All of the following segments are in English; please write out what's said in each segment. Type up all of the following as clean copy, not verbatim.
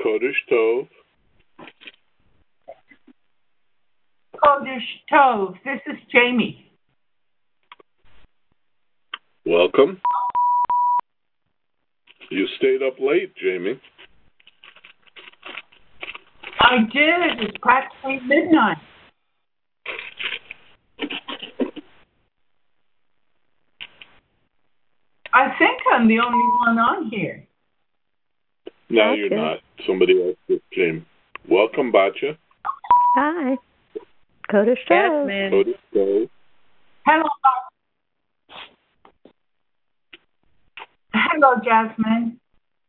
Kodesh Tov. Kodesh Tov. This is Jamie. Welcome. You stayed up late, Jamie. I did. It's practically midnight. I think I'm the only one on here. No, you're not. Somebody else just came. Welcome, Batya. Hi. Kodesh Tov. Kodesh Tov. Hello. Hello, Jasmine.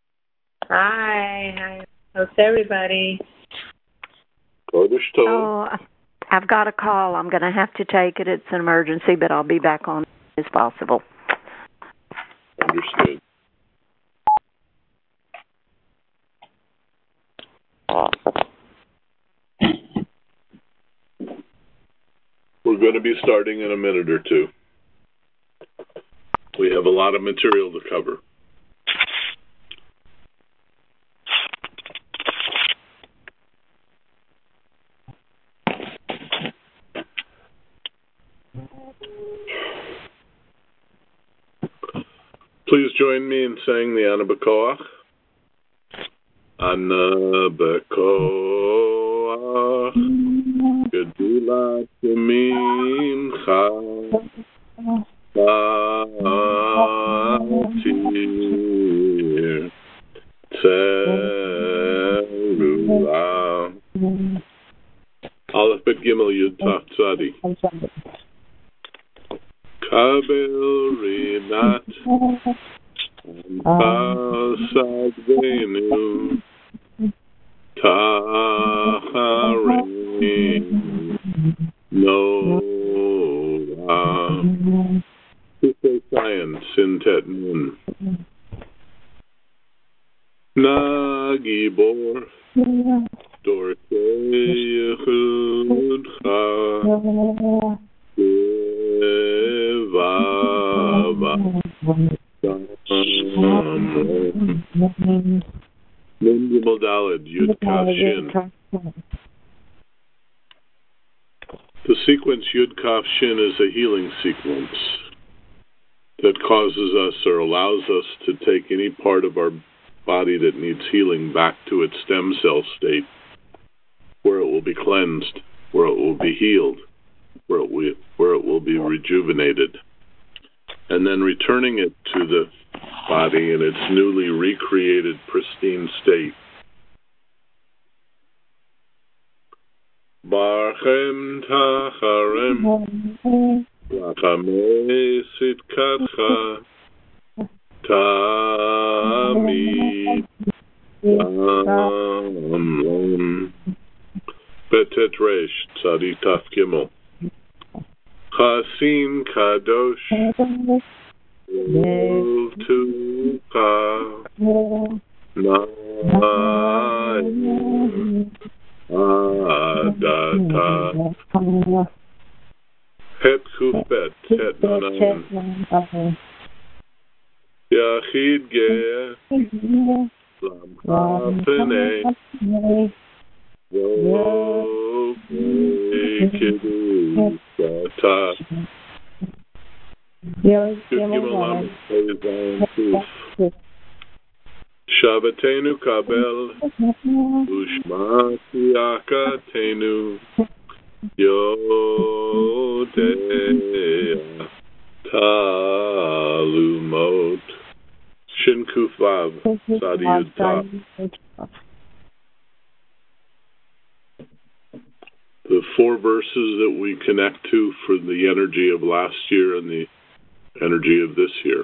Hi. How's everybody? Kodesh Tov. Oh, I've got a call. I'm going to have to take it. It's an emergency, but I'll be back on as possible. Understood. We're going to be starting in a minute or two. We have a lot of material to cover. Please join me in saying the Ana B'Koach. Ana B'Koach Gedulat Mincha Batir Teruah Aleph Bet Gimel Yud Taf Tzadi Kabel Rinat Pasadenu Taharim Noah Tifei Sayan Sintet Nun Nagibor Dorkei Yechudcha Devava Nun Gimel Daled Yud Kaf Shin. The sequence Yud Kaf Shin is a healing sequence that causes us or allows us to take any part of our body that needs healing back to its stem cell state, where it will be cleansed, where it will be healed, where it will be rejuvenated, and then returning it to the body in its newly recreated, pristine state. Barchem tacharem lachamei sitkatcha tamid amlon betet resh tzadi taf gimel chasin kadosh Tuka Na'im Adata Het Kufet Het Nanan Yachid Ge'eh Lam Hafenei Vovei Kiddush Sata Shavatenu kabel Ushmatiakatenu Yodea Talumot Shin Kuf Vav Sadi Yud Tav. The four verses that we connect to for the energy of last year and the energy of this year.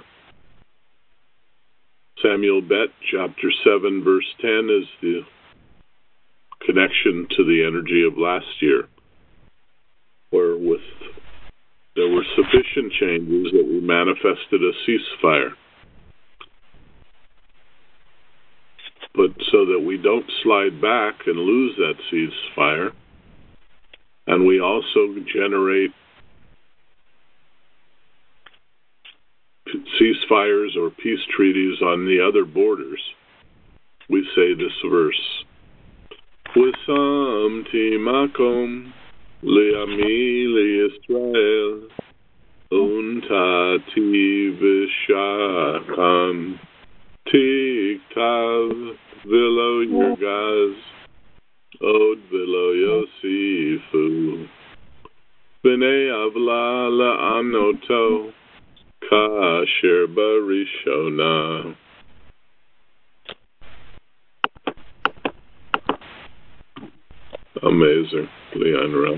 Samuel Bet, chapter 7, verse 10 is the connection to the energy of last year, where there were sufficient changes that we manifested a ceasefire. But so that we don't slide back and lose that ceasefire, and we also generate ceasefires or peace treaties on the other borders, we say this verse. Wisamti makom li'ami li'Yisrael untati v'shakan tiktav v'lo yirgaz od v'lo yosifu b'nei avla la'anoto kasher barishona. Amazing, Leonora.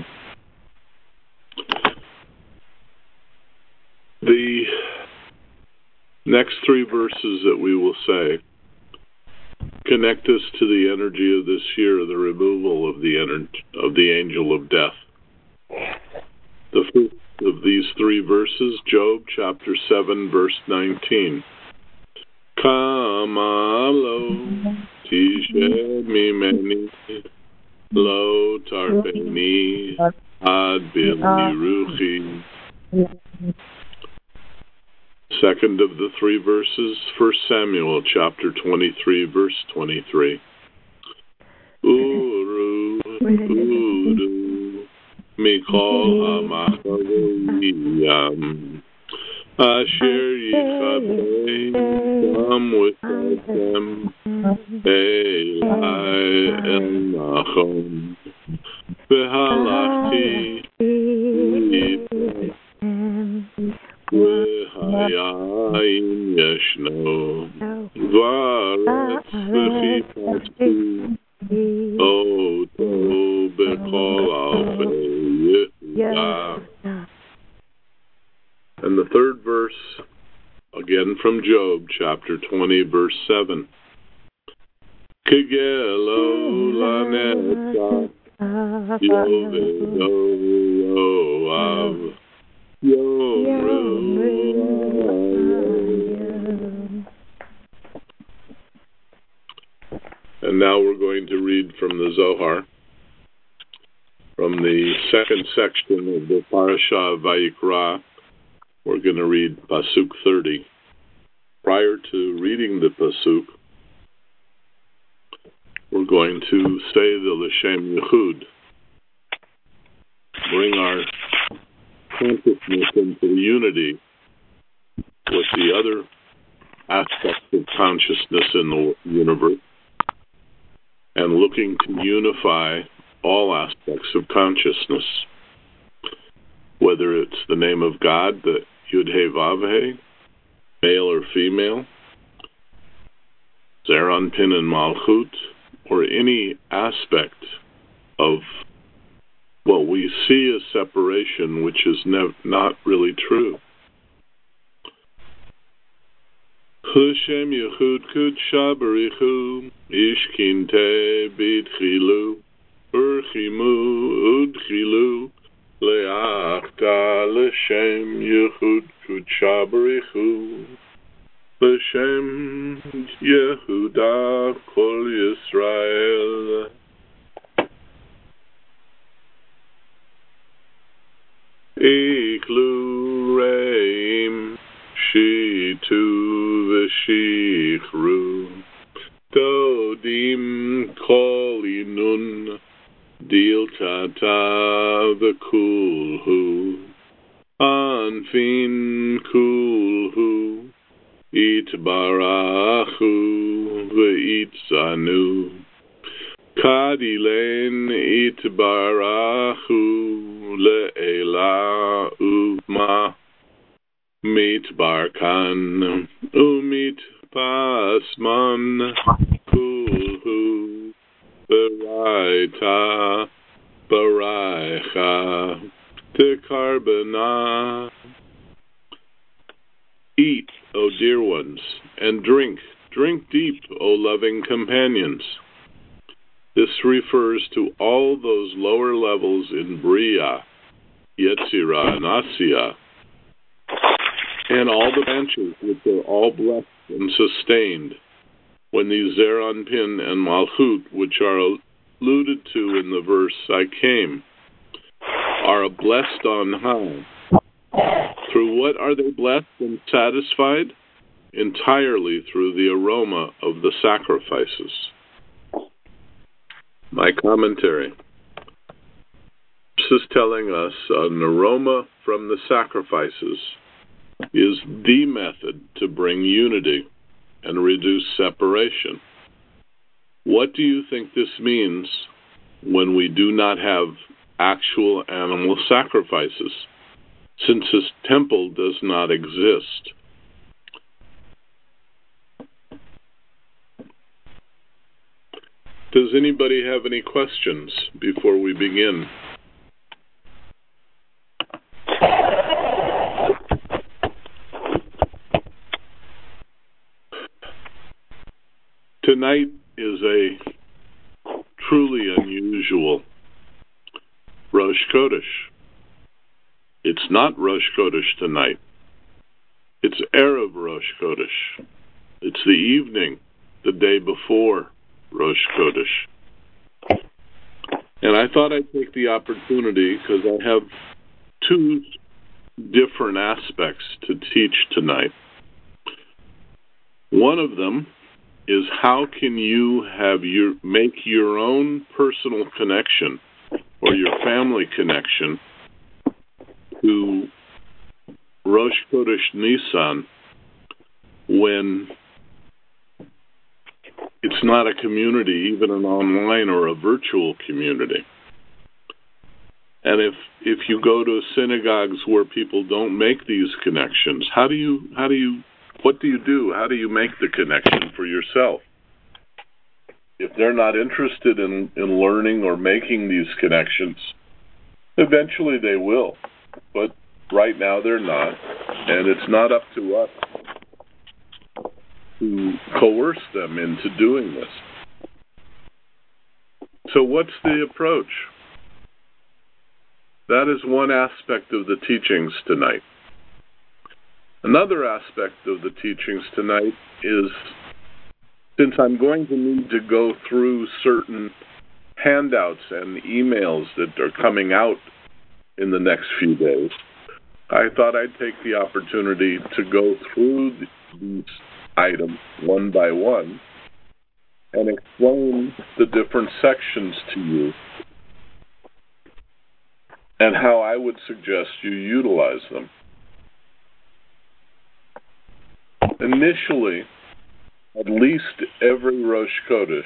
The next three verses that we will say connect us to the energy of this year, the removal of the angel of death. The first of these three verses, Job chapter 7, verse 19. Kamalo tishe mimeni lo tarpeni ad bili ruchi. Second of the three verses, 1 Samuel chapter 23, verse 23. Uru, uru, mikol ha'machavim, asher yichabei gam withotem, elai el nachom, v'halachti v'hayim yeshno, v'aretz v'chipatku, oto b'kol alfei Yehuda. And the third verse, again from Job, chapter 20, verse 7. Kigelo lanetzach, yovedo yoav, yomru. And now we're going to read from the Zohar, from the second section of the Parashah of Vayikra. We're going to read Pasuk 30. Prior to reading the Pasuk, we're going to say the L'Shem Yehud, bring our consciousness into unity with the other aspects of consciousness in the universe, and looking to unify all aspects of consciousness, whether it's the name of God, the Yud-Heh Vav-Heh, male or female, Zeir Anpin and Malchut, or any aspect of what we see as separation, which is not really true. L'Shem Yehud Kudsha Barichu, Ishkinte B'Tchilu, Urchimu Udchilu, Le'achta L'Shem Yehud Kudsha Barichu, L'Shem Yehuda Kol Yisrael. Iklu Reim Shitu V'Shichru, Dodim Kolinun, Diltata V'Kulhu, Anfin Kulhu, Itbarachu V'itzanu, Kadilen Itbarachu Le'ela Uvma, Mitbarkan Umitpasman Kulhu Baraita Baraicha Tekarbana. Eat, O dear ones, and drink deep, O loving companions. This refers to all those lower levels in Bria, Yetzirah, and Asiya, and all the branches which are all blessed and sustained when these Zeir Anpin and Malchut, which are alluded to in the verse I came, are blessed on high. Through what are they blessed and satisfied? entirely through the aroma of the sacrifices. My commentary. This is telling us an aroma from the sacrifices is the method to bring unity and reduce separation. What do you think this means when we do not have actual animal sacrifices, since this temple does not exist? Does anybody have any questions before we begin? Tonight is a truly unusual Rosh Chodesh. It's not Rosh Chodesh tonight. It's Erev Rosh Chodesh. It's the evening, the day before Rosh Chodesh. And I thought I'd take the opportunity, because I have two different aspects to teach tonight. One of them is how can you make your own personal connection or your family connection to Rosh Chodesh Nisan when it's not a community, even an online or a virtual community. And if you go to synagogues where people don't make these connections, what do you do? How do you make the connection for yourself? If they're not interested in learning or making these connections, eventually they will. But right now they're not. And it's not up to us to coerce them into doing this. So what's the approach? That is one aspect of the teachings tonight. Another aspect of the teachings tonight is, since I'm going to need to go through certain handouts and emails that are coming out in the next few days, I thought I'd take the opportunity to go through these items one by one and explain the different sections to you and how I would suggest you utilize them. Initially, at least every Rosh Chodesh,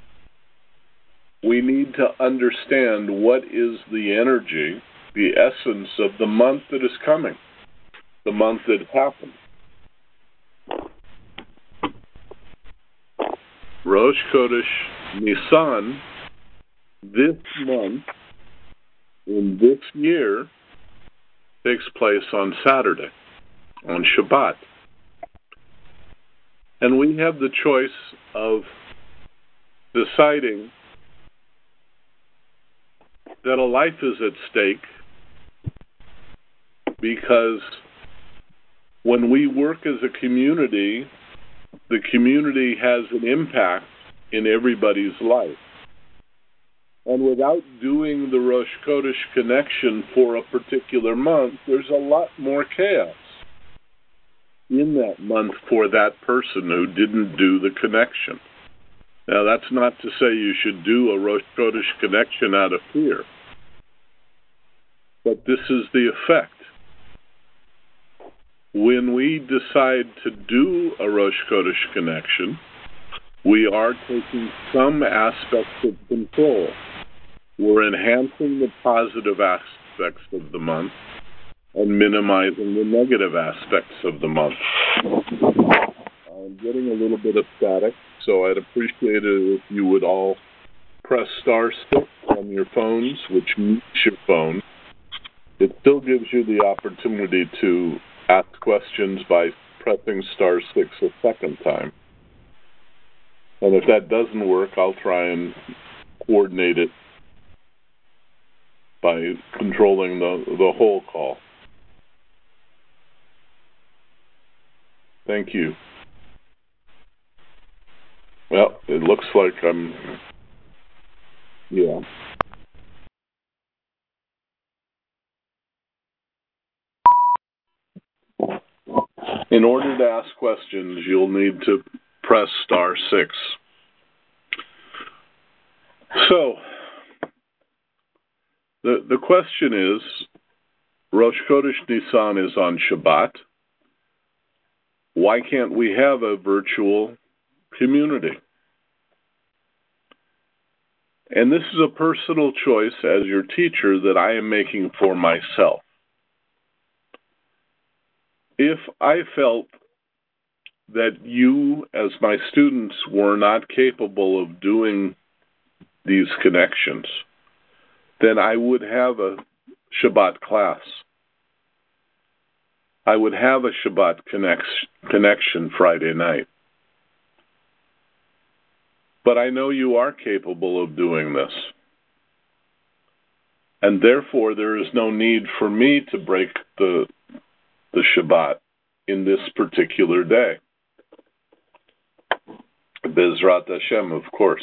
we need to understand what is the energy, the essence of the month that is coming, the month that happened. Rosh Chodesh Nisan, this month, in this year, takes place on Saturday, on Shabbat. And we have the choice of deciding that a life is at stake, because when we work as a community, the community has an impact in everybody's life. And without doing the Rosh Chodesh connection for a particular month, there's a lot more chaos in that month for that person who didn't do the connection. Now, that's not to say you should do a Rosh Chodesh connection out of fear, but this is the effect. When we decide to do a Rosh Chodesh connection, we are taking some aspects of control. We're enhancing the positive aspects of the month and minimizing the negative aspects of the month. I'm getting a little bit of static, so I'd appreciate it if you would all press *6 on your phones, which mutes your phone. It still gives you the opportunity to ask questions by pressing *6 a second time. And if that doesn't work, I'll try and coordinate it by controlling the whole call. Thank you. Well, it looks like yeah. In order to ask questions, you'll need to press *6. So, the question is, Rosh Chodesh Nisan is on Shabbat. Why can't we have a virtual community? And this is a personal choice as your teacher that I am making for myself. If I felt that you, as my students, were not capable of doing these connections, then I would have a Shabbat class. I would have a Shabbat connection Friday night. But I know you are capable of doing this. And therefore, there is no need for me to break the Shabbat in this particular day. Bezrat Hashem, of course.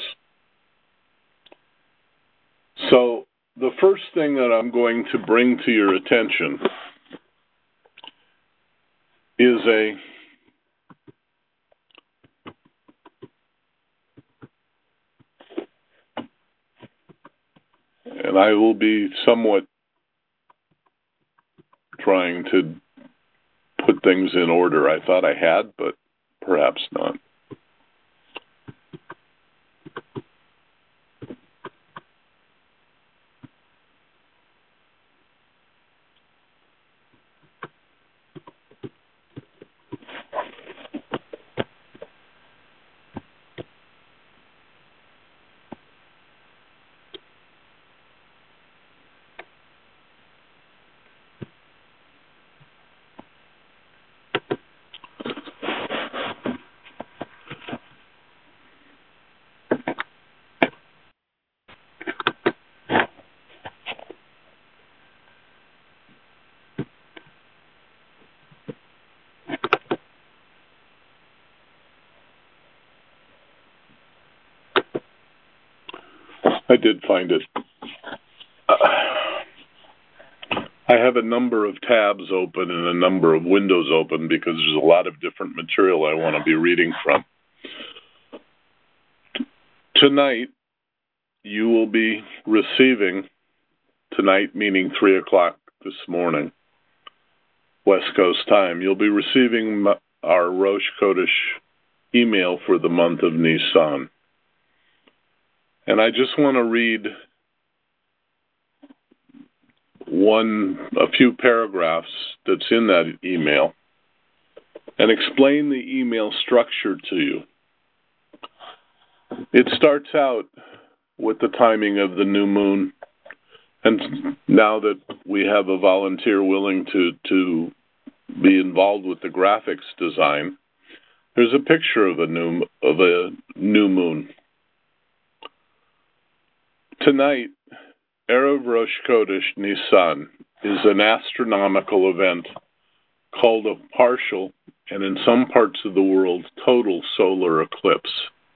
So, the first thing that I'm going to bring to your attention is and I will be somewhat trying to put things in order. I thought I had, but perhaps not. I did find it. I have a number of tabs open and a number of windows open because there's a lot of different material I want to be reading from. Tonight, you will be receiving, tonight meaning 3 o'clock this morning, West Coast time, you'll be receiving our Rosh Chodesh email for the month of Nisan. And I just want to read a few paragraphs that's in that email and explain the email structure to you. It starts out with the timing of the new moon, and now that we have a volunteer willing to be involved with the graphics design, there's a picture of a new moon. Tonight, Erev Rosh Chodesh Nisan is an astronomical event called a partial, and in some parts of the world, total solar eclipse.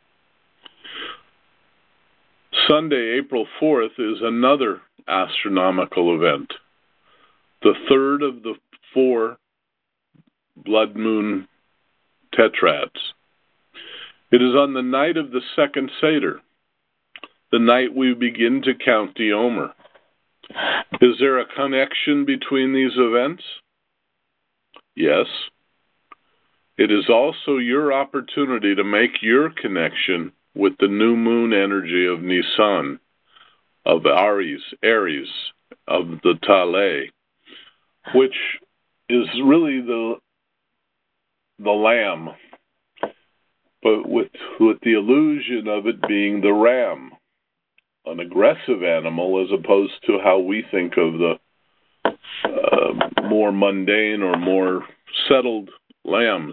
Sunday, April 4th, is another astronomical event, the third of the 4 blood moon tetrads. It is on the night of the second Seder, the night we begin to count the Omer. Is there a connection between these events? Yes. It is also your opportunity to make your connection with the new moon energy of Nisan, of Aries, of the Taleh, which is really the lamb, but with the illusion of it being the ram, an aggressive animal, as opposed to how we think of the more mundane or more settled lambs.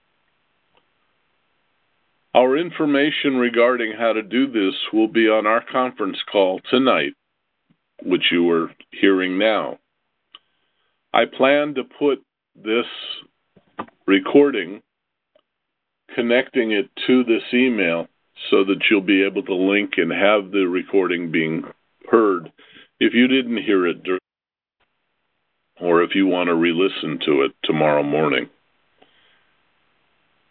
Our information regarding how to do this will be on our conference call tonight, which you are hearing now. I plan to put this recording, connecting it to this email, so that you'll be able to link and have the recording being heard if you didn't hear it or if you want to re-listen to it tomorrow morning.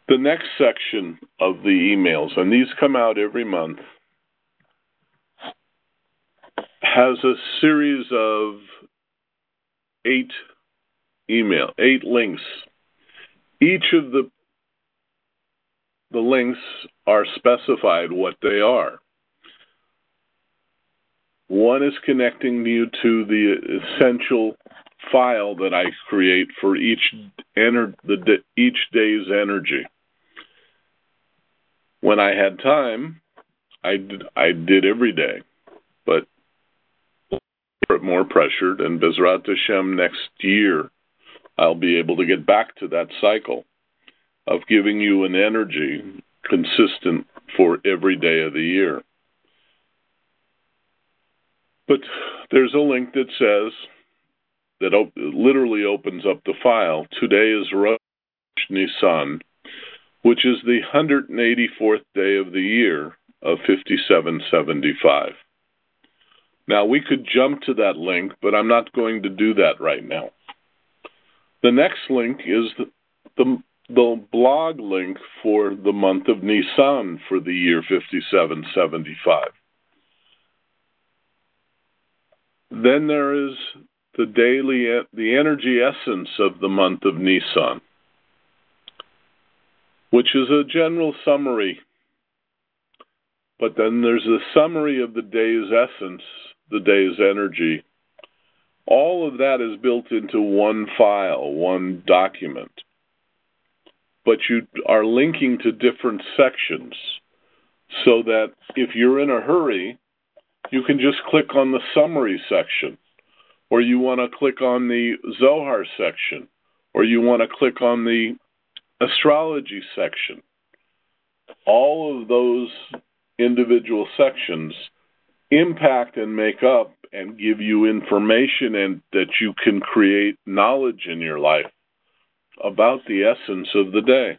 The next section of the emails, and these come out every month, has a series of 8 links. Each of the links are specified what they are. One is connecting you to the essential file that I create for each day's energy. When I had time, I did every day, but more pressured, and Bezrat Hashem next year, I'll be able to get back to that cycle of giving you an energy consistent for every day of the year. But there's a link that says, that literally opens up the file. Today is Rosh Nisan, which is the 184th day of the year of 5775. Now, we could jump to that link, but I'm not going to do that right now. The next link is the blog link for the month of Nisan for the year 5775. Then there is the energy essence of the month of Nisan, which is a general summary. But then there's a summary of the day's essence, the day's energy. All of that is built into one file, one document. But you are linking to different sections so that if you're in a hurry, you can just click on the summary section, or you want to click on the Zohar section, or you want to click on the astrology section. All of those individual sections impact and make up and give you information and that you can create knowledge in your life about the essence of the day.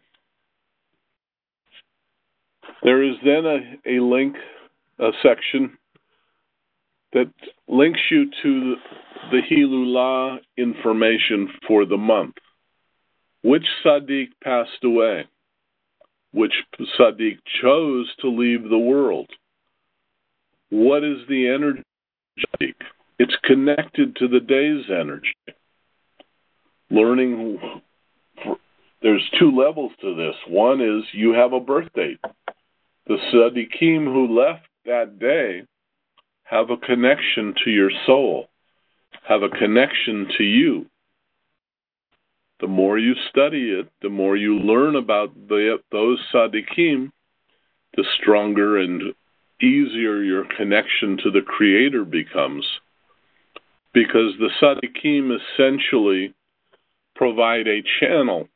There is then a link, a section that links you to the Hilulah information for the month. Which Tzaddik passed away? Which Tzaddik chose to leave the world? What is the energy? It's connected to the day's energy. Learning, there's 2 levels to this. One is you have a birth date. The Tzaddikim who left that day have a connection to your soul, have a connection to you. The more you study it, the more you learn about those tzaddikim, the stronger and easier your connection to the Creator becomes. Because the tzaddikim essentially provide a channel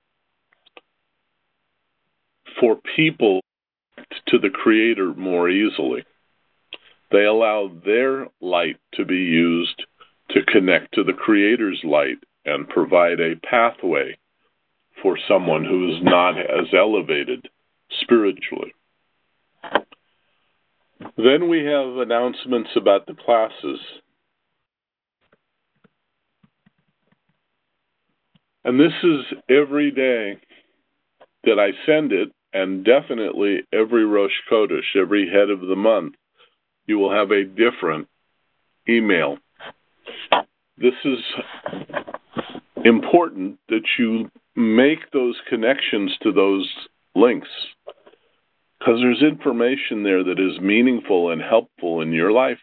for people to the Creator more easily. They allow their light to be used to connect to the Creator's light and provide a pathway for someone who is not as elevated spiritually. Then we have announcements about the classes. And this is every day that I send it, and definitely every Rosh Chodesh, every head of the month, you will have a different email. This is important that you make those connections to those links, because there's information there that is meaningful and helpful in your life.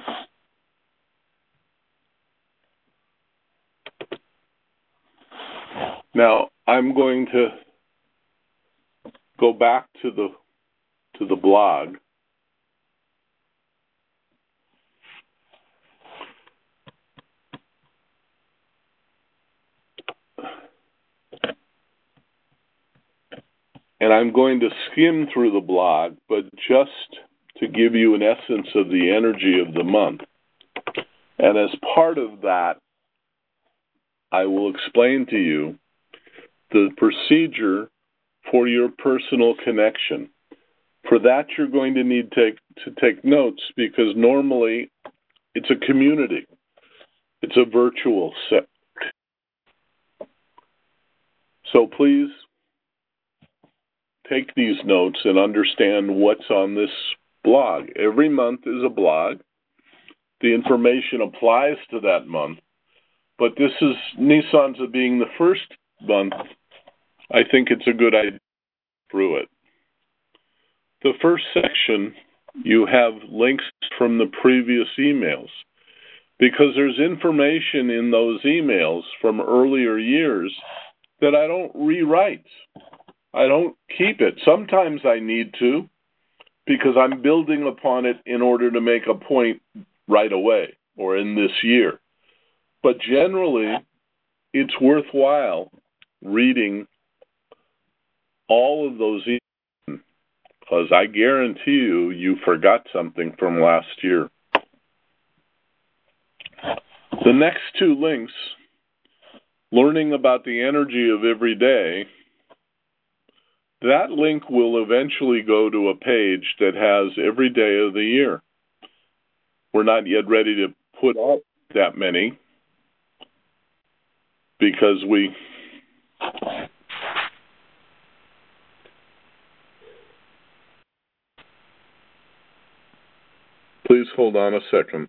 Now, I'm going to go back to the blog. And I'm going to skim through the blog, but just to give you an essence of the energy of the month. And as part of that, I will explain to you the procedure for your personal connection. For that, you're going to need to take notes, because normally it's a community. It's a virtual set. So please take these notes and understand what's on this blog. Every month is a blog. The information applies to that month. But this is Nisan's being the first month. I think it's a good idea through it. The first section, you have links from the previous emails, because there's information in those emails from earlier years that I don't rewrite. I don't keep it. Sometimes I need to, because I'm building upon it in order to make a point right away or in this year. But generally, it's worthwhile reading all of those emails, because I guarantee you forgot something from last year. The next two links, learning about the energy of every day, that link will eventually go to a page that has every day of the year. We're not yet ready to put up that many because we... Please hold on a second.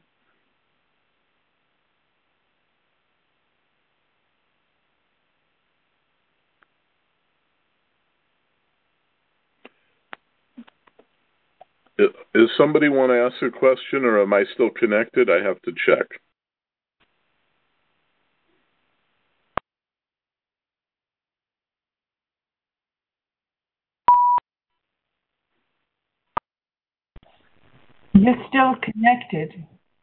Does somebody want to ask a question, or am I still connected? I have to check. You're still connected.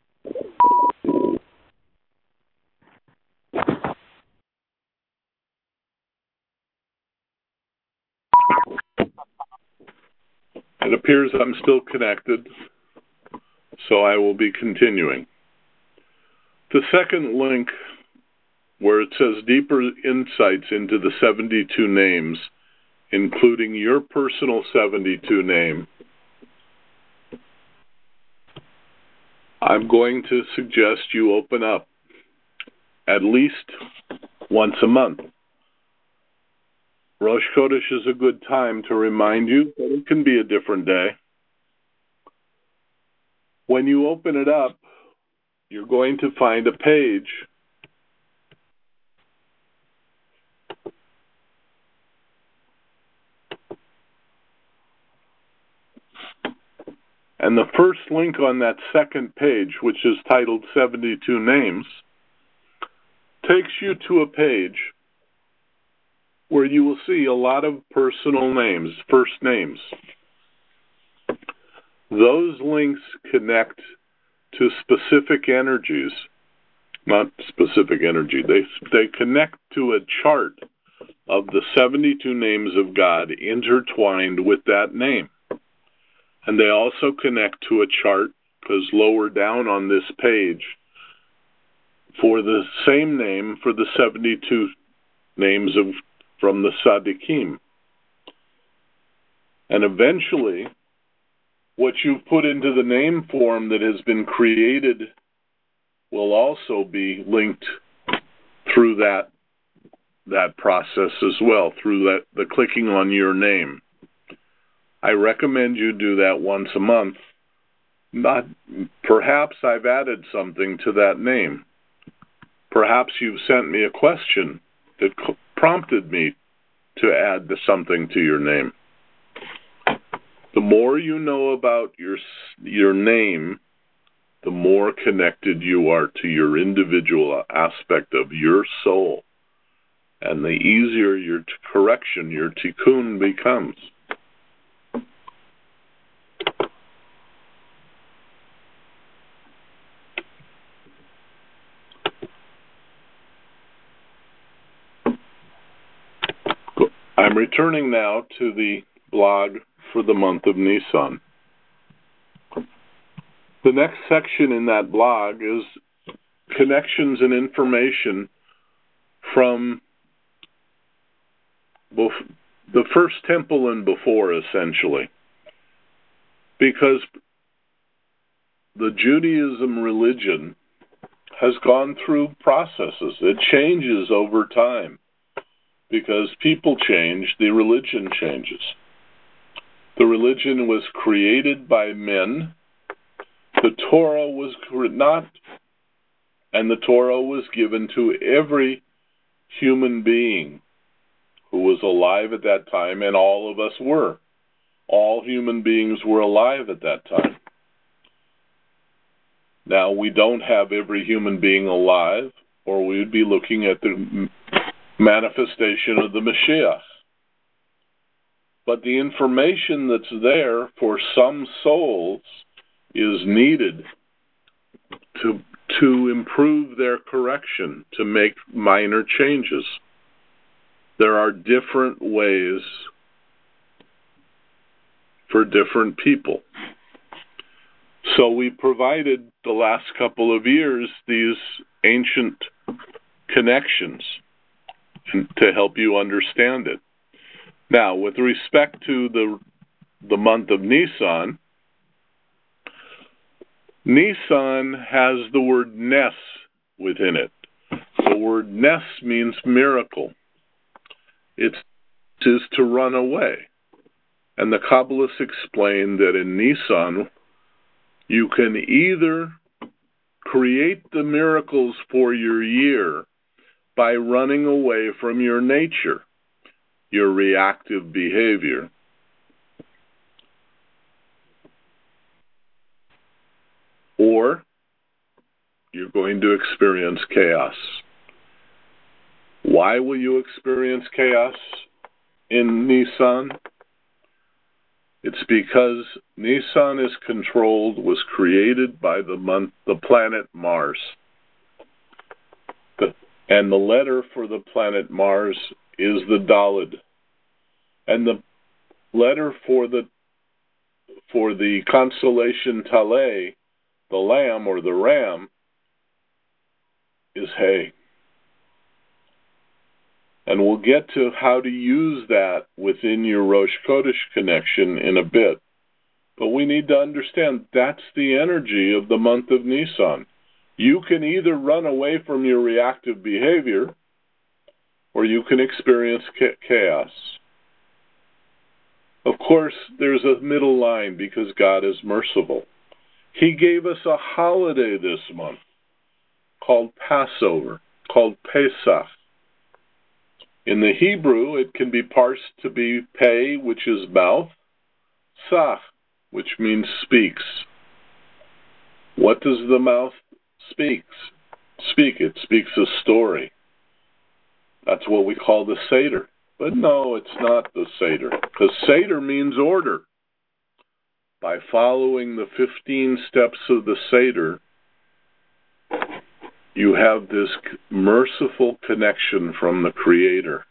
It appears I'm still connected, so I will be continuing. The second link, where it says deeper insights into the 72 names, including your personal 72 name, I'm going to suggest you open up at least once a month. Rosh Chodesh is a good time to remind you, but it can be a different day. When you open it up, you're going to find a page and the first link on that second page, which is titled 72 Names, takes you to a page where you will see a lot of personal names, first names. Those links connect to specific energies, not specific energy. They connect to a chart of the 72 names of God intertwined with that name. And they also connect to a chart, because lower down on this page, for the same name for the 72 names from the Tzaddikim. And eventually, what you've put into the name form that has been created will also be linked through that process as well, through the clicking on your name. I recommend you do that once a month. Perhaps I've added something to that name. Perhaps you've sent me a question that prompted me to add something to your name. The more you know about your name, the more connected you are to your individual aspect of your soul, and the easier your correction, your tikkun becomes. I'm returning now to the blog for the month of Nisan. The next section in that blog is connections and information from the first temple and before, essentially. Because the Judaism religion has gone through processes. It changes over time. Because people change, the religion changes. The religion was created by men. The Torah was not, and the Torah was given to every human being who was alive at that time, and all of us were. All human beings were alive at that time. Now, we don't have every human being alive, or we would be looking at the manifestation of the Mashiach. But the information that's there for some souls is needed to improve their correction, to make minor changes. There are different ways for different people. So we provided the last couple of years these ancient connections to help you understand it. Now, with respect to the month of Nisan, Nisan has the word Nes within it. The word Nes means miracle. It is to run away. And the Kabbalists explain that in Nisan, you can either create the miracles for your year by running away from your nature, your reactive behavior. Or you're going to experience chaos. Why will you experience chaos in Nisan? It's because Nisan was created by the planet Mars. And the letter for the planet Mars is the Daled. And the letter for the constellation Taleh, the lamb or the ram, is Hay. And we'll get to how to use that within your Rosh Chodesh connection in a bit. But we need to understand that's the energy of the month of Nisan. You can either run away from your reactive behavior, or you can experience chaos. Of course, there's a middle line because God is merciful. He gave us a holiday this month called Passover, called Pesach. In the Hebrew, it can be parsed to be Pei, which is mouth, Sach, which means speaks. What does the mouth speak? It speaks a story. That's what we call the Seder. But no, it's not the Seder, because Seder means order. By following the 15 steps of the Seder, you have this merciful connection from the Creator.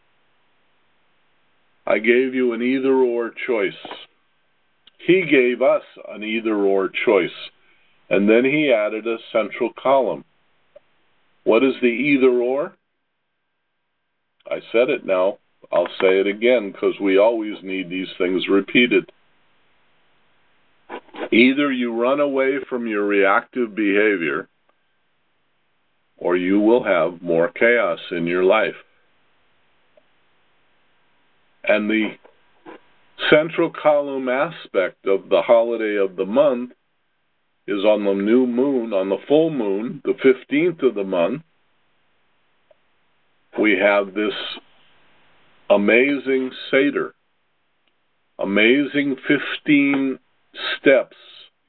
I gave you an either-or choice. He gave us an either-or choice, and then he added a central column. What is the either-or? I said it now. I'll say it again, because we always need these things repeated. Either you run away from your reactive behavior, or you will have more chaos in your life. And the central column aspect of the holiday of the month is on the new moon, on the full moon, the 15th of the month. We have this amazing Seder, amazing 15 steps.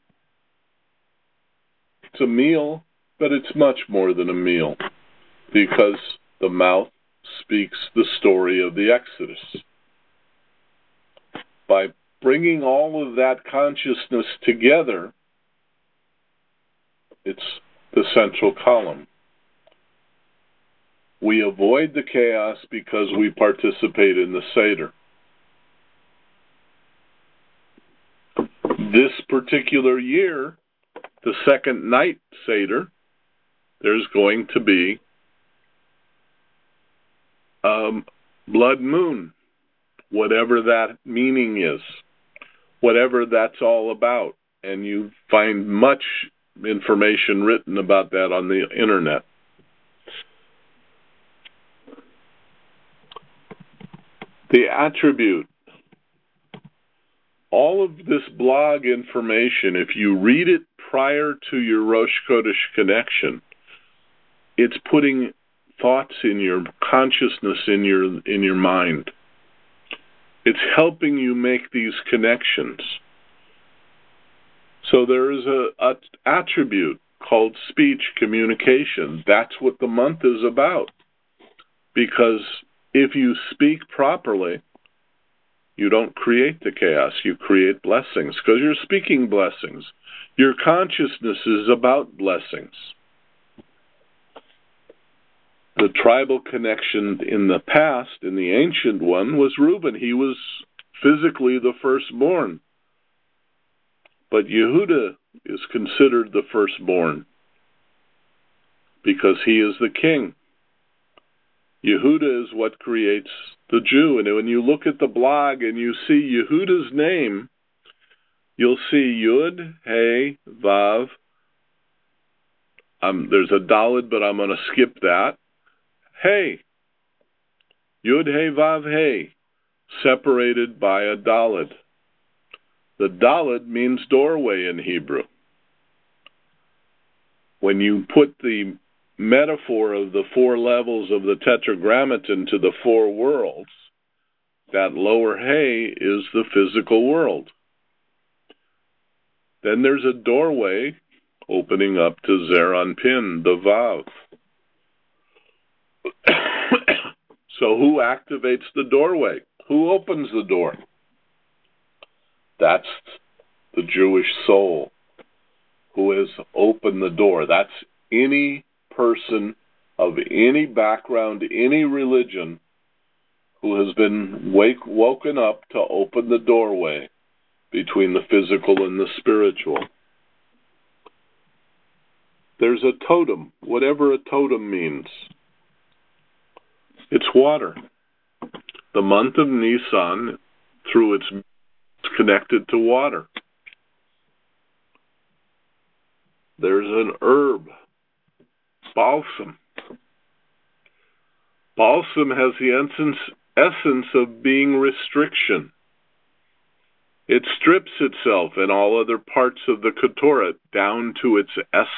It's a meal, but it's much more than a meal, because the mouth speaks the story of the Exodus. By bringing all of that consciousness together, it's the central column. We avoid the chaos because we participate in the Seder. This particular year, the second night Seder, there's going to be blood moon, whatever that meaning is, whatever that's all about. And you find much information written about that on the internet. The attribute all of this blog information, if you read it prior to your Rosh Chodesh connection, it's putting thoughts in your consciousness, in your mind. It's helping you make these connections. So there is a attribute called speech communication. That's what the month is about. Because if you speak properly, you don't create the chaos, you create blessings, because you're speaking blessings. Your consciousness is about blessings. The tribal connection in the past, in the ancient one, was Reuben. He was physically the firstborn. But Yehuda is considered the firstborn because he is the king. Yehuda is what creates the Jew. And when you look at the blog and you see Yehuda's name, you'll see Yud, Hey, Vav. There's a Daled, but I'm going to skip that. Hey. Yud, Hey, Vav, Hey. Separated by a Daled. The Daled means doorway in Hebrew. When you put the metaphor of the 4 levels of the Tetragrammaton to the 4 worlds, that lower Hey is the physical world. Then there's a doorway opening up to Zer Anpin, the Vav. So who activates the doorway? Who opens the door? That's the Jewish soul who has opened the door. That's any person of any background, any religion, who has been woken up to open the doorway between the physical and the spiritual. There's a totem, whatever a totem means. It's water. The month of Nisan, through its connected to water. There's an herb, balsam. Balsam has the essence of being restriction. It strips itself and all other parts of the Ketorah down to its essence.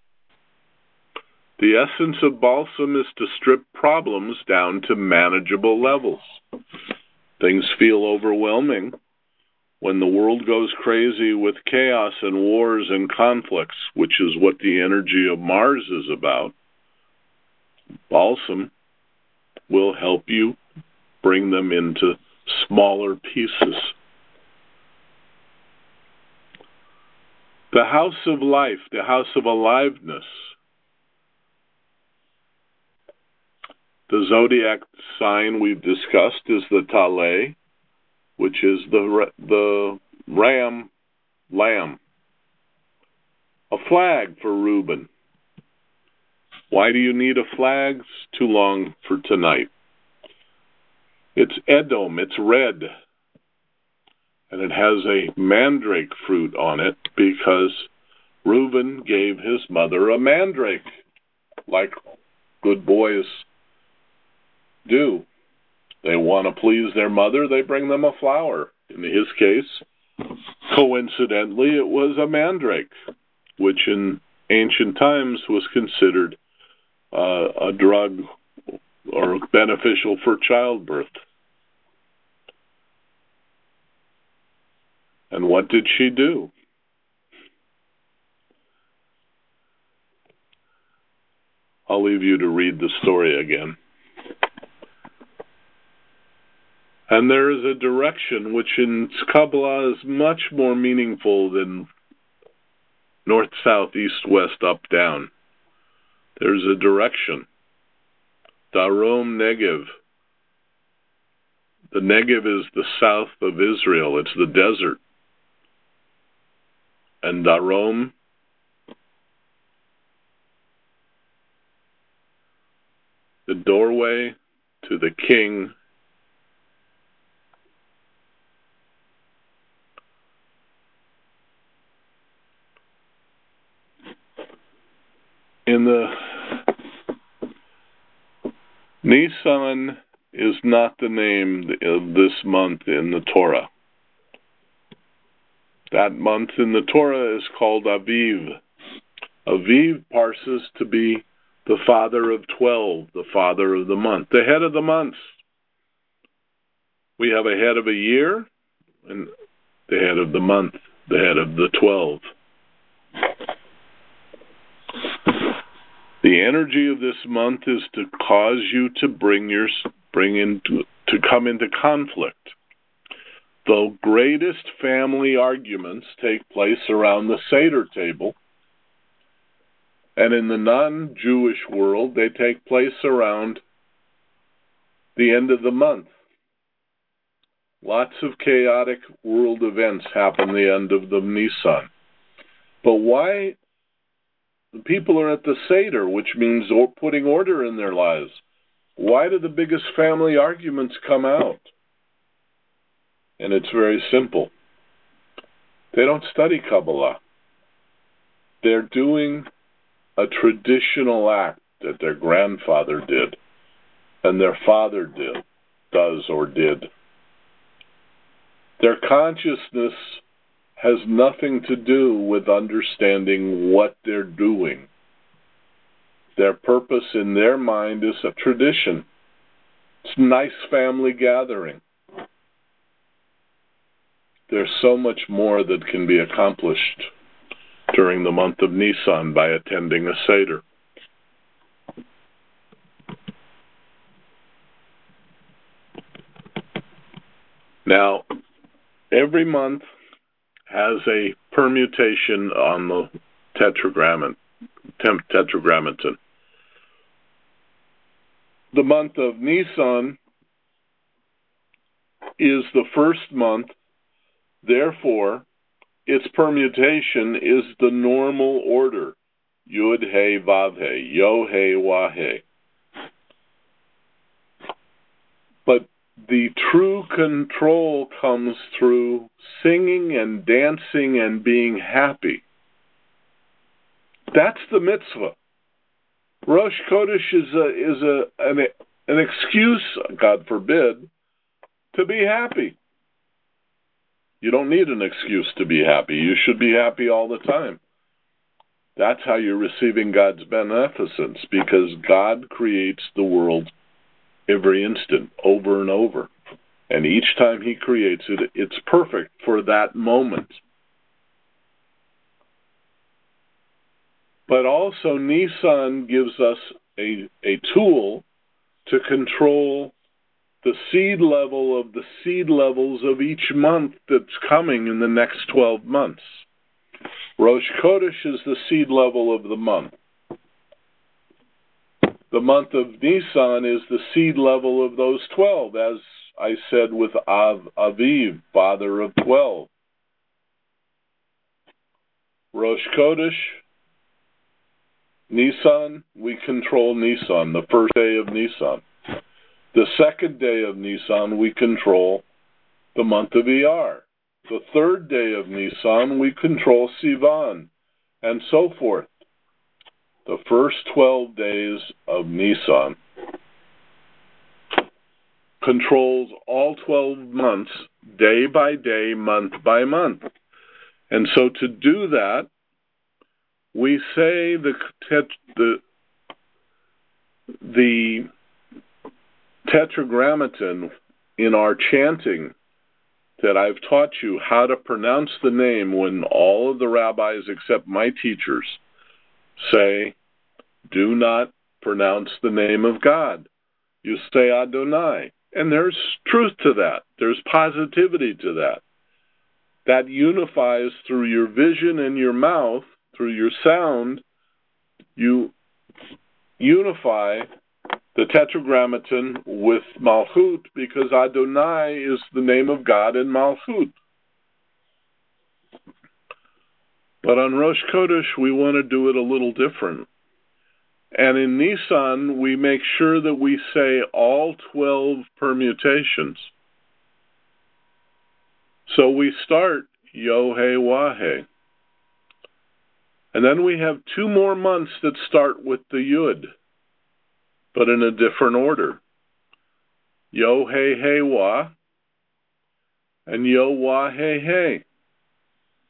The essence of balsam is to strip problems down to manageable levels. Things feel overwhelming when the world goes crazy with chaos and wars and conflicts, which is what the energy of Mars is about. Balsam will help you bring them into smaller pieces. The house of life, the house of aliveness. The zodiac sign we've discussed is the Taleh, which is the lamb. A flag for Reuben. Why do you need a flag? It's too long for tonight. It's Edom, it's red. And it has a mandrake fruit on it because Reuben gave his mother a mandrake, like good boys do. They want to please their mother, they bring them a flower. In his case, coincidentally, it was a mandrake, which in ancient times was considered a drug or beneficial for childbirth. And what did she do? I'll leave you to read the story again. And there is a direction which in Kabbalah is much more meaningful than north, south, east, west, up, down. There's a direction. Darom Negev. The Negev is the south of Israel. It's the desert. And Darom, the doorway to the king, in the Nisan is not the name of this month in the Torah. That month in the Torah is called Aviv. Aviv parses to be the father of 12, the father of the month, the head of the months. We have a head of a year and the head of the month, the head of the 12. The energy of this month is to cause you to come into conflict. The greatest family arguments take place around the Seder table, and in the non-Jewish world, they take place around the end of the month. Lots of chaotic world events happen the end of the Nisan. But why? The people are at the Seder, which means putting order in their lives. Why do the biggest family arguments come out? And it's very simple. They don't study Kabbalah. They're doing a traditional act that their grandfather did, and their father does or did. Their consciousness has nothing to do with understanding what they're doing. Their purpose in their mind is a tradition. It's a nice family gathering. There's so much more that can be accomplished during the month of Nisan by attending a Seder. Now, every month has a permutation on the tetragrammaton. The month of Nisan is the first month, therefore, its permutation is the normal order. Yud, He, Vav, He, Yo, He, Wah, He. But the true control comes through singing and dancing and being happy. That's the mitzvah. Rosh Chodesh is an excuse, God forbid, to be happy. You don't need an excuse to be happy. You should be happy all the time. That's how you're receiving God's beneficence, because God creates the world every instant, over and over. And each time He creates it, it's perfect for that moment. But also, Nisan gives us a tool to control the seed level of the seed levels of each month that's coming in the next 12 months. Rosh Chodesh is the seed level of the month. The month of Nisan is the seed level of those 12, as I said with Aviv, father of 12. Rosh Chodesh, Nisan, we control Nisan, the first day of Nisan. The second day of Nisan, we control the month of Iyar. The third day of Nisan, we control Sivan, and so forth. The first 12 days of Nisan controls all 12 months, day by day, month by month. And so to do that, we say the tetragrammaton in our chanting that I've taught you how to pronounce the name when all of the rabbis except my teachers say, do not pronounce the name of God. You say Adonai. And there's truth to that. There's positivity to that. That unifies through your vision and your mouth, through your sound. You unify the tetragrammaton with Malchut, because Adonai is the name of God in Malchut. But on Rosh Chodesh, we want to do it a little different. And in Nisan, we make sure that we say all 12 permutations. So we start Yod-Heh-Wah-Heh. And then we have 2 more months that start with the Yud, but in a different order. Yod-Heh-Wah and Yod-Wah-Heh.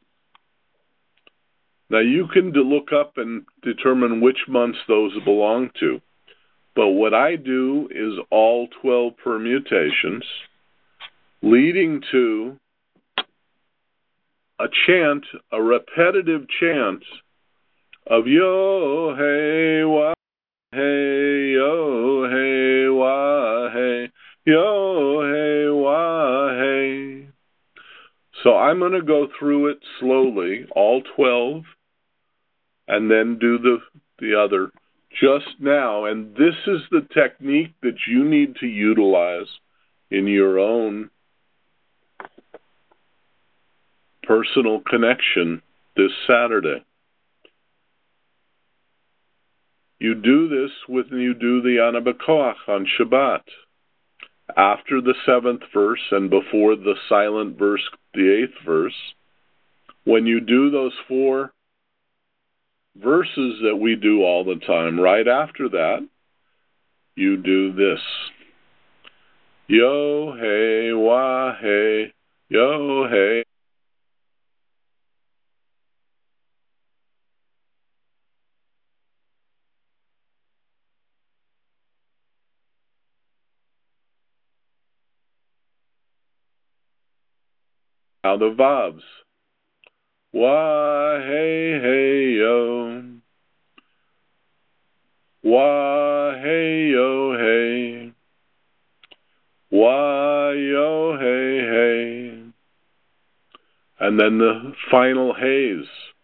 Now, you can look up and determine which months those belong to. But what I do is all 12 permutations leading to a chant, a repetitive chant of yo, hey, wa, hey, yo, hey, wa, hey, yo, hey, wa, hey. So I'm going to go through it slowly, all 12, and then do the other just now. And this is the technique that you need to utilize in your own personal connection this Saturday. You do this when you do the Ana B'Koach on Shabbat. After the 7th verse and before the silent verse, the 8th verse, when you do those 4 verses that we do all the time, right after that, you do this. Yo, hey, wah, hey, yo, hey. Now the vavs. Wah, hey, hey, yo. Wah, hey, yo, hey. Wah, yo, hey, hey. And then the final hays.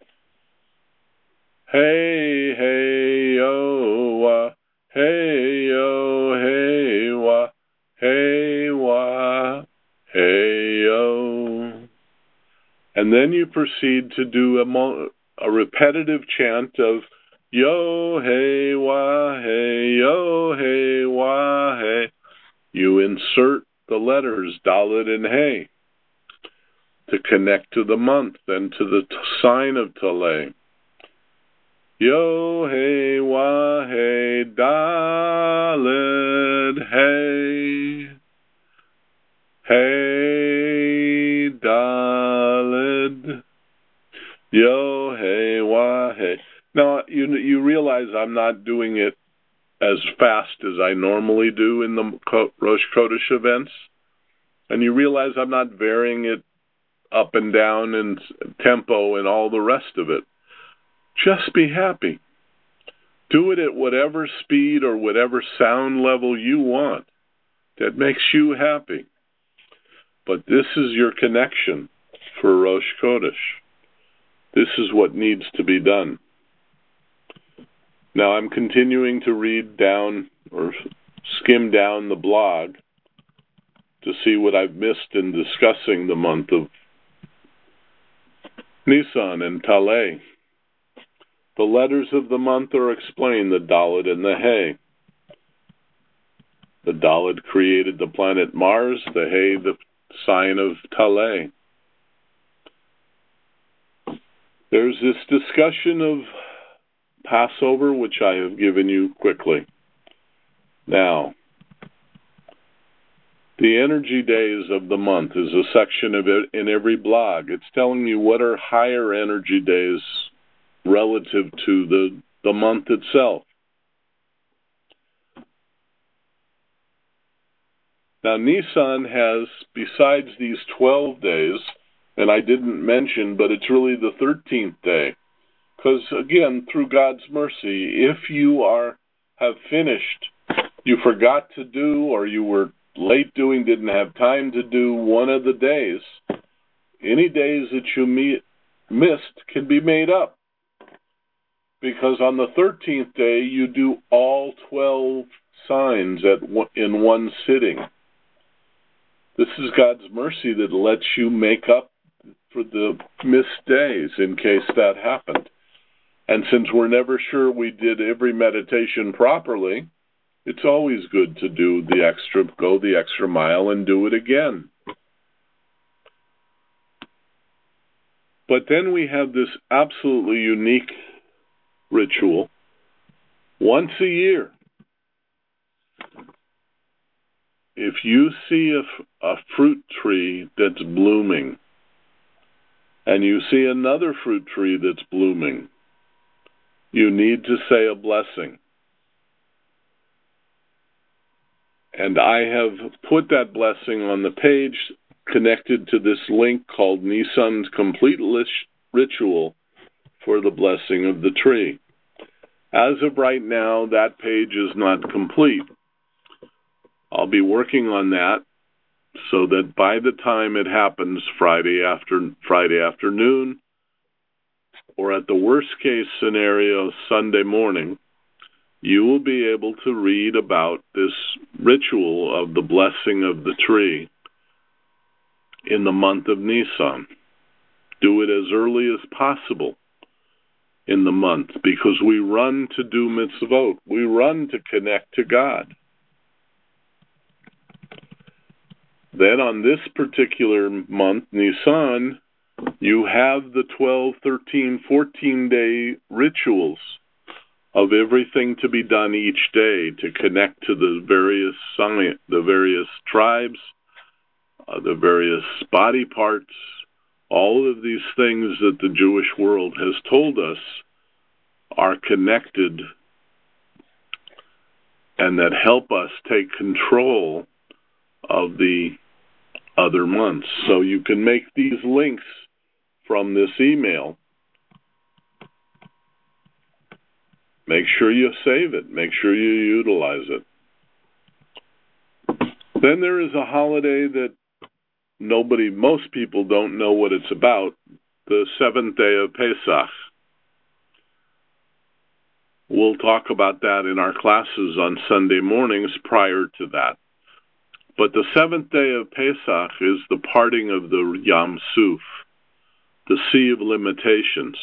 Hey, hey, yo, wah. Hey, yo, hey, wah. Hey, wah. Hey, yo. And then you proceed to do a repetitive chant of yo, hey, wah, hey, yo, hey, wah, hey. You insert the letters Dalet and Hey to connect to the month and to the sign of Taleh. Yo, hey, wah, hey, Dalet, hey. Hey, Dalet. Yo, hey, wah, hey. Now, you realize I'm not doing it as fast as I normally do in the Rosh Chodesh events. And you realize I'm not varying it up and down in tempo and all the rest of it. Just be happy. Do it at whatever speed or whatever sound level you want that makes you happy. But this is your connection for Rosh Chodesh. This is what needs to be done. Now I'm continuing to read down or skim down the blog to see what I've missed in discussing the month of Nisan and Taleh. The letters of the month are explained, the Dalet and the Hey. The Dalet created the planet Mars, the Hey, the sign of Taleh. There's this discussion of Passover, which I have given you quickly. Now, the energy days of the month is a section of it in every blog. It's telling you what are higher energy days relative to the month itself. Now, Nisan has, besides these 12 days, and I didn't mention, but it's really the 13th day. Because, again, through God's mercy, if you have finished, you forgot to do, or you were late doing, didn't have time to do one of the days, any days that you missed can be made up. Because on the 13th day, you do all 12 signs in one sitting. This is God's mercy that lets you make up for the missed days in case that happened. And since we're never sure we did every meditation properly, it's always good to go the extra mile and do it again. But then we have this absolutely unique ritual once a year. If you see a fruit tree that's blooming, and you see another fruit tree that's blooming, you need to say a blessing. And I have put that blessing on the page connected to this link called Nissan's Complete Ritual for the Blessing of the Tree. As of right now, that page is not complete. I'll be working on that so that by the time it happens Friday afternoon, or at the worst case scenario, Sunday morning, you will be able to read about this ritual of the blessing of the tree in the month of Nisan. Do it as early as possible in the month, because we run to do mitzvot. We run to connect to God. Then on this particular month, Nisan, you have the 12, 13, 14-day rituals of everything to be done each day to connect to the various tribes, the various body parts, all of these things that the Jewish world has told us are connected and that help us take control of the other months. So you can make these links from this email. Make sure you save it. Make sure you utilize it. Then there is a holiday that most people don't know what it's about, the seventh day of Pesach. We'll talk about that in our classes on Sunday mornings prior to that. But the seventh day of Pesach is the parting of the Yam Suf, the Sea of Limitations.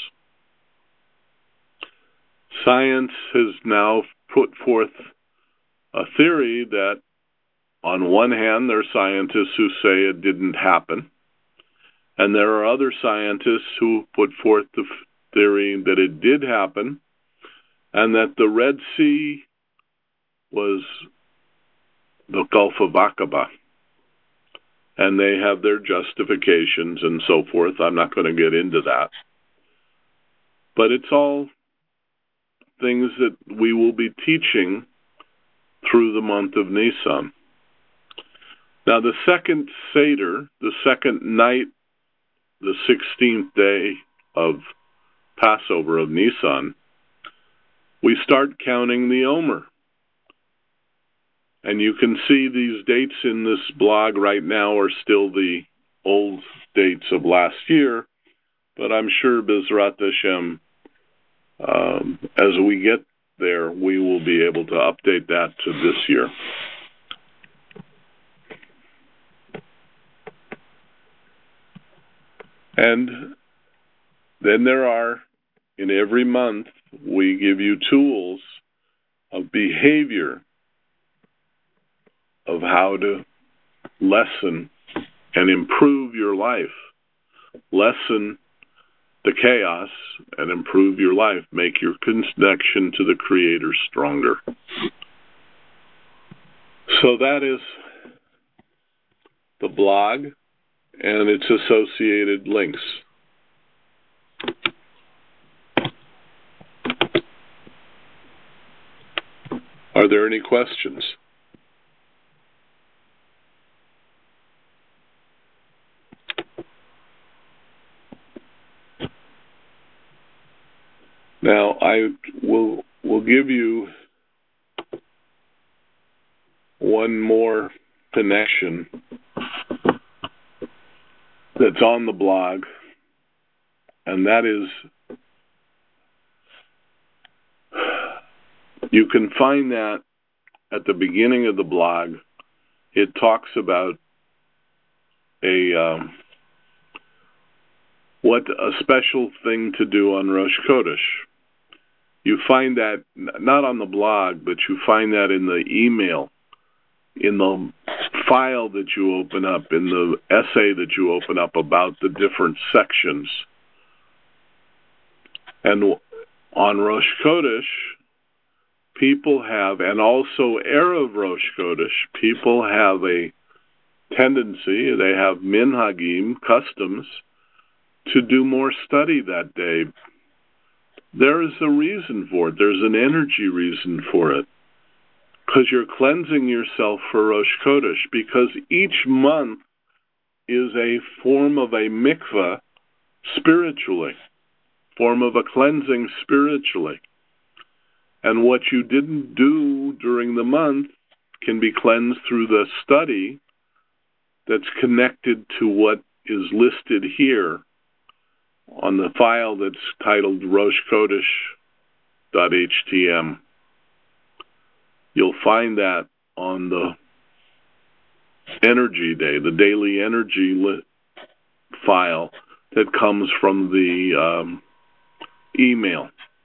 Science has now put forth a theory that, on one hand, there are scientists who say it didn't happen, and there are other scientists who put forth the theory that it did happen, and that the Red Sea was the Gulf of Aqaba. And they have their justifications and so forth. I'm not going to get into that. But it's all things that we will be teaching through the month of Nisan. Now, the second Seder, the second night, the 16th day of Passover of Nisan, we start counting the Omer. And you can see these dates in this blog right now are still the old dates of last year, but I'm sure Bezrat Hashem, as we get there, we will be able to update that to this year. And then there are, in every month, we give you tools of behavior, of how to lessen and improve your life. Lessen the chaos and improve your life. Make your connection to the Creator stronger. So that is the blog and its associated links. Are there any questions? Now, I will give you one more connection that's on the blog, and that is, you can find that at the beginning of the blog. It talks about what a special thing to do on Rosh Chodesh. You find that not on the blog, but you find that in the email, in the file that you open up, in the essay that you open up about the different sections. And on Rosh Chodesh, people have, and also Erev Rosh Chodesh, people have a tendency, they have minhagim, customs, to do more study that day. There is a reason for it. There's an energy reason for it. Because you're cleansing yourself for Rosh Chodesh. Because each month is a form of a mikvah spiritually. Form of a cleansing spiritually. And what you didn't do during the month can be cleansed through the study that's connected to what is listed here on the file that's titled roshchodesh.htm. You'll find that on the energy day, the daily energy file that comes from the email.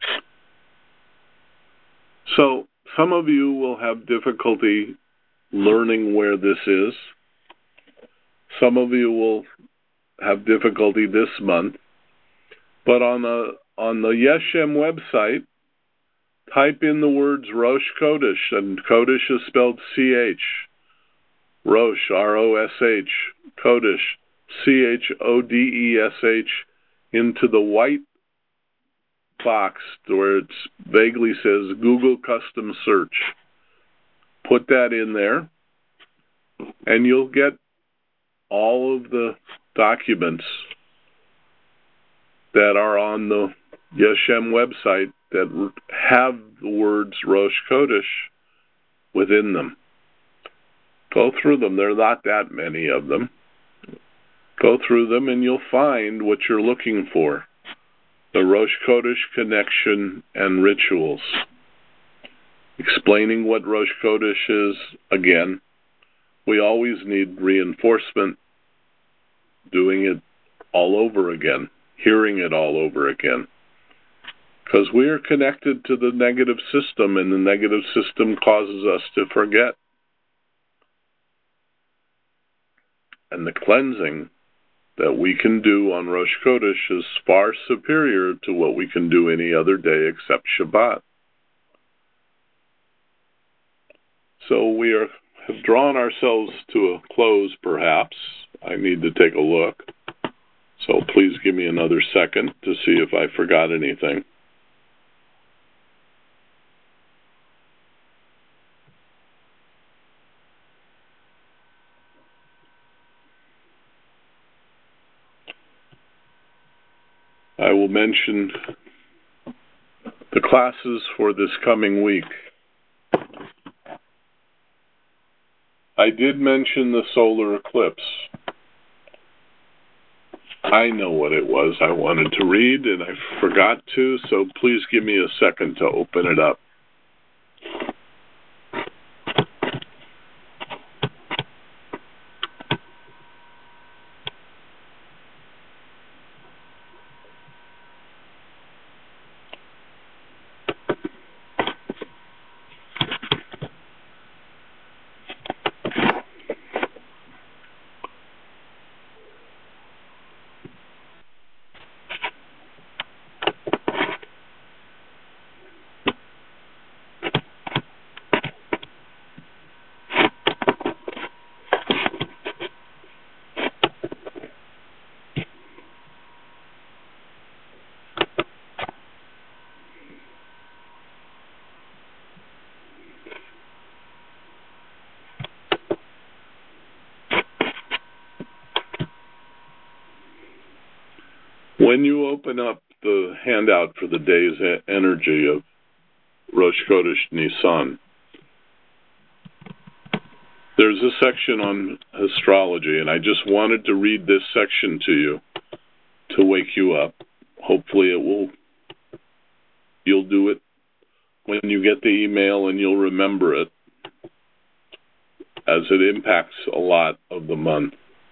So some of you will have difficulty learning where this is. Some of you will have difficulty this month. But on the Yeshem website, type in the words Rosh Chodesh, and Chodesh is spelled C-H. Rosh, R-O-S-H, Chodesh, C-H-O-D-E-S-H, into the white box where it vaguely says Google Custom Search. Put that in there, and you'll get all of the documents that are on the Yeshem website that have the words Rosh Chodesh within them. Go through them. There are not that many of them. Go through them and you'll find what you're looking for. The Rosh Chodesh connection and rituals. Explaining what Rosh Chodesh is, again, we always need reinforcement, doing it all over again, hearing it all over again. Because we are connected to the negative system, and the negative system causes us to forget. And the cleansing that we can do on Rosh Chodesh is far superior to what we can do any other day except Shabbat. So we have drawn ourselves to a close, perhaps. I need to take a look. So please give me another second to see if I forgot anything. I will mention the classes for this coming week. I did mention the solar eclipse. I know what it was I wanted to read, and I forgot to, so please give me a second to open it up. When you open up the handout for the day's energy of Rosh Chodesh Nisan, there's a section on astrology, and I just wanted to read this section to you to wake you up. Hopefully you'll do it when you get the email and you'll remember it, as it impacts a lot of the month.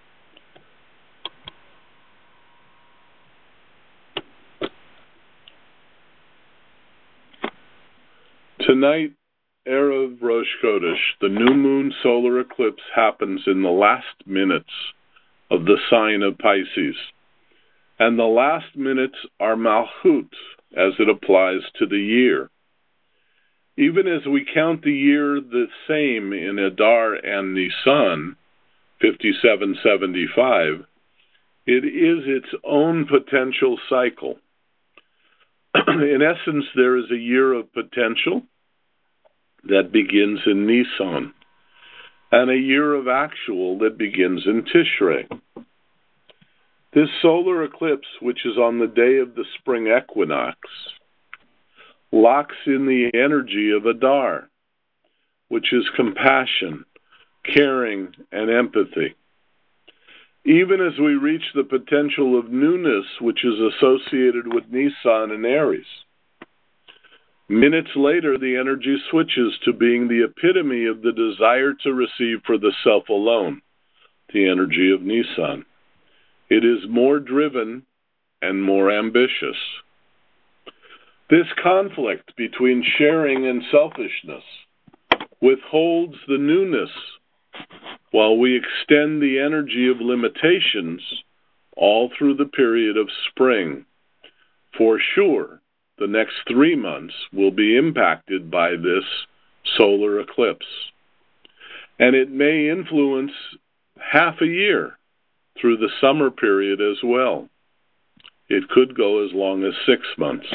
Tonight, Erev Rosh Chodesh, the new moon solar eclipse happens in the last minutes of the sign of Pisces. And the last minutes are Malchut, as it applies to the year. Even as we count the year the same in Adar and Nisan, 5775, It is its own potential cycle. In essence, there is a year of potential that begins in Nisan, and a year of actual that begins in Tishrei. This solar eclipse, which is on the day of the spring equinox, locks in the energy of Adar, which is compassion, caring, and empathy. Even as we reach the potential of newness, which is associated with Nisan and Aries, minutes later, the energy switches to being the epitome of the desire to receive for the self alone, the energy of Nisan. It is more driven and more ambitious. This conflict between sharing and selfishness withholds the newness while we extend the energy of limitations all through the period of spring. For sure, the next 3 months will be impacted by this solar eclipse, and it may influence half a year through the summer period as well. It could go as long as 6 months.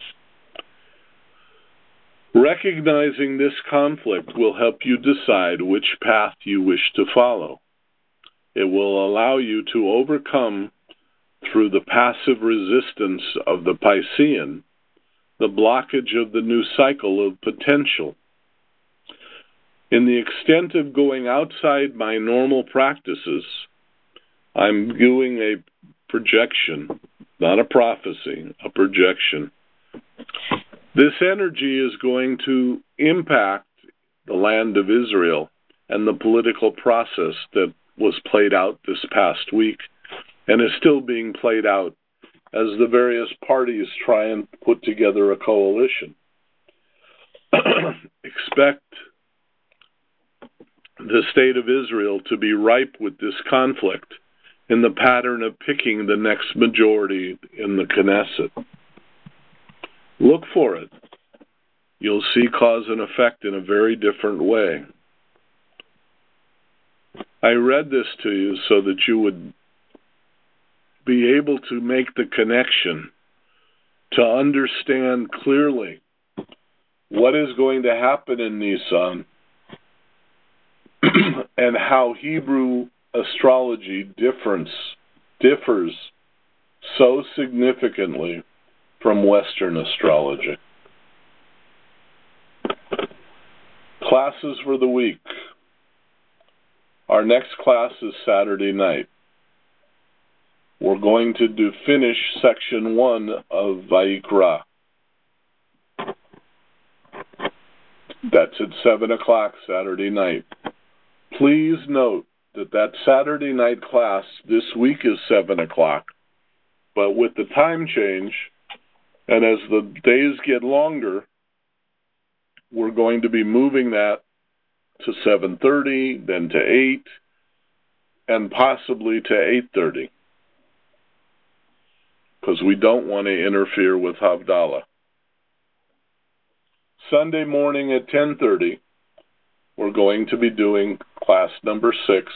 Recognizing this conflict will help you decide which path you wish to follow. It will allow you to overcome, through the passive resistance of the Piscean, the blockage of the new cycle of potential. In the extent of going outside my normal practices, I'm doing a projection, not a prophecy, a projection. This energy is going to impact the land of Israel and the political process that was played out this past week and is still being played out as the various parties try and put together a coalition. Expect the state of Israel to be ripe with this conflict in the pattern of picking the next majority in the Knesset. Look for it. You'll see cause and effect in a very different way. I read this to you so that you would be able to make the connection, to understand clearly what is going to happen in Nisan and how Hebrew astrology differs so significantly from Western astrology. Classes for the week. Our next class is Saturday night. We're going to finish section 1 of Vayikra. That's at 7 o'clock Saturday night. Please note that Saturday night class this week is 7 o'clock, but with the time change, and as the days get longer, we're going to be moving that to 7:30, then to 8, and possibly to 8:30, because we don't want to interfere with Havdalah. Sunday morning at 10:30, we're going to be doing class number 6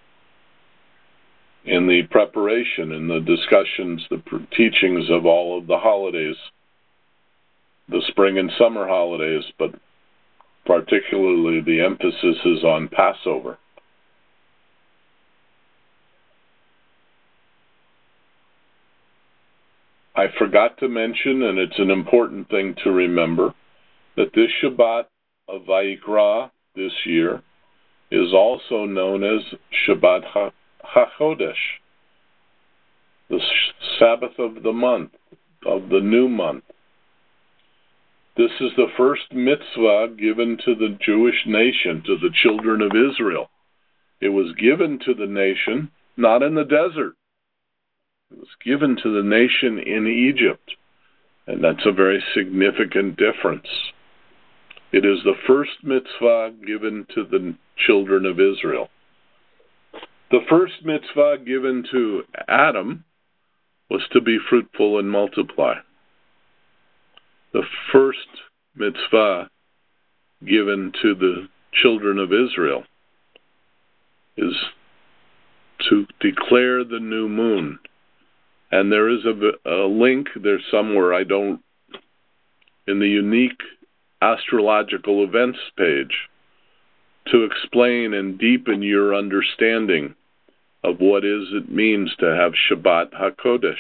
in the preparation, in the discussions, the teachings of all of the holidays, the spring and summer holidays, but particularly the emphasis is on Passover. I forgot to mention, and it's an important thing to remember, that this Shabbat of Vayikra this year is also known as Shabbat HaChodesh, the Sabbath of the month, of the new month. This is the first mitzvah given to the Jewish nation, to the children of Israel. It was given to the nation, not in the desert. It was given to the nation in Egypt, and that's a very significant difference. It is the first mitzvah given to the children of Israel. The first mitzvah given to Adam was to be fruitful and multiply. The first mitzvah given to the children of Israel is to declare the new moon And there is a link there somewhere, in the unique astrological events page, to explain and deepen your understanding of what it means to have Shabbat HaKodesh.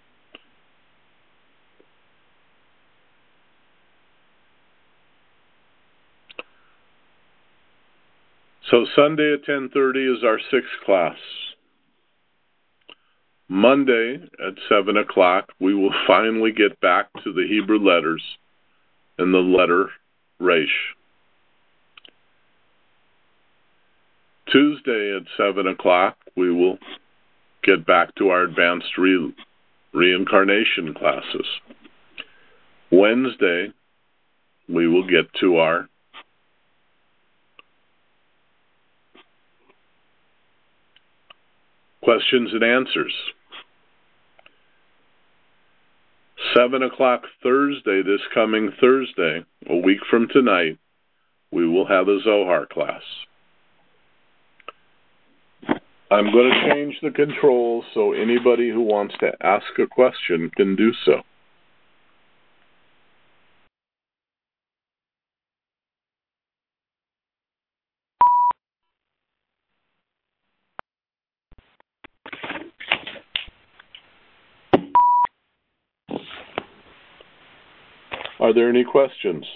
So Sunday at 10:30 is our 6th class. Monday at 7 o'clock, we will finally get back to the Hebrew letters and the letter Resh. Tuesday at 7 o'clock, we will get back to our advanced reincarnation classes. Wednesday, we will get to our questions and answers. 7 o'clock Thursday, this coming Thursday, a week from tonight, we will have a Zohar class. I'm going to change the controls so anybody who wants to ask a question can do so. Are there any questions?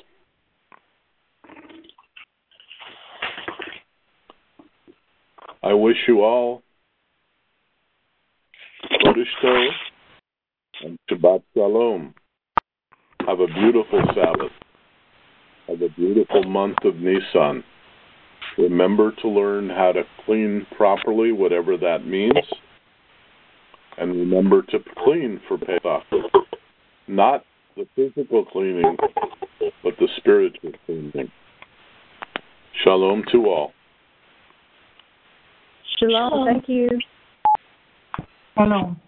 I wish you all Chodesh Tov and Shabbat Shalom. Have a beautiful Sabbath. Have a beautiful month of Nisan. Remember to learn how to clean properly, whatever that means. And remember to clean for Pesach. Not the physical cleaning, but the spiritual cleaning. Shalom to all. Shalom. Thank you. Shalom.